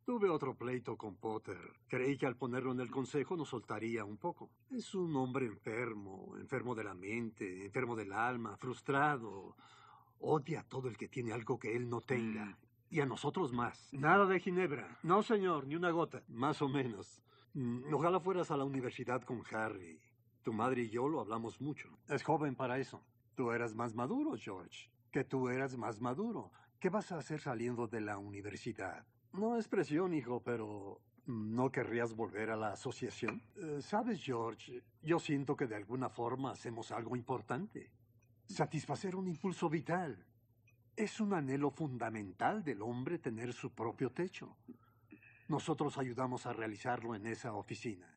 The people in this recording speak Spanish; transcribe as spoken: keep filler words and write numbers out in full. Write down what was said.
Tuve otro pleito con Potter. Creí que al ponerlo en el consejo nos soltaría un poco. Es un hombre enfermo, enfermo de la mente, enfermo del alma, frustrado. Odia a todo el que tiene algo que él no tenga. Y a nosotros más. Nada de Ginebra. No, señor, ni una gota. Más o menos. Mm, Ojalá fueras a la universidad con Harry. Tu madre y yo lo hablamos mucho. Es joven para eso. Tú eras más maduro, George. Que tú eras más maduro. ¿Qué vas a hacer saliendo de la universidad? No es presión, hijo, pero ¿no querrías volver a la asociación? Eh, Sabes, George, yo siento que de alguna forma hacemos algo importante. Satisfacer un impulso vital. Es un anhelo fundamental del hombre tener su propio techo. Nosotros ayudamos a realizarlo en esa oficina.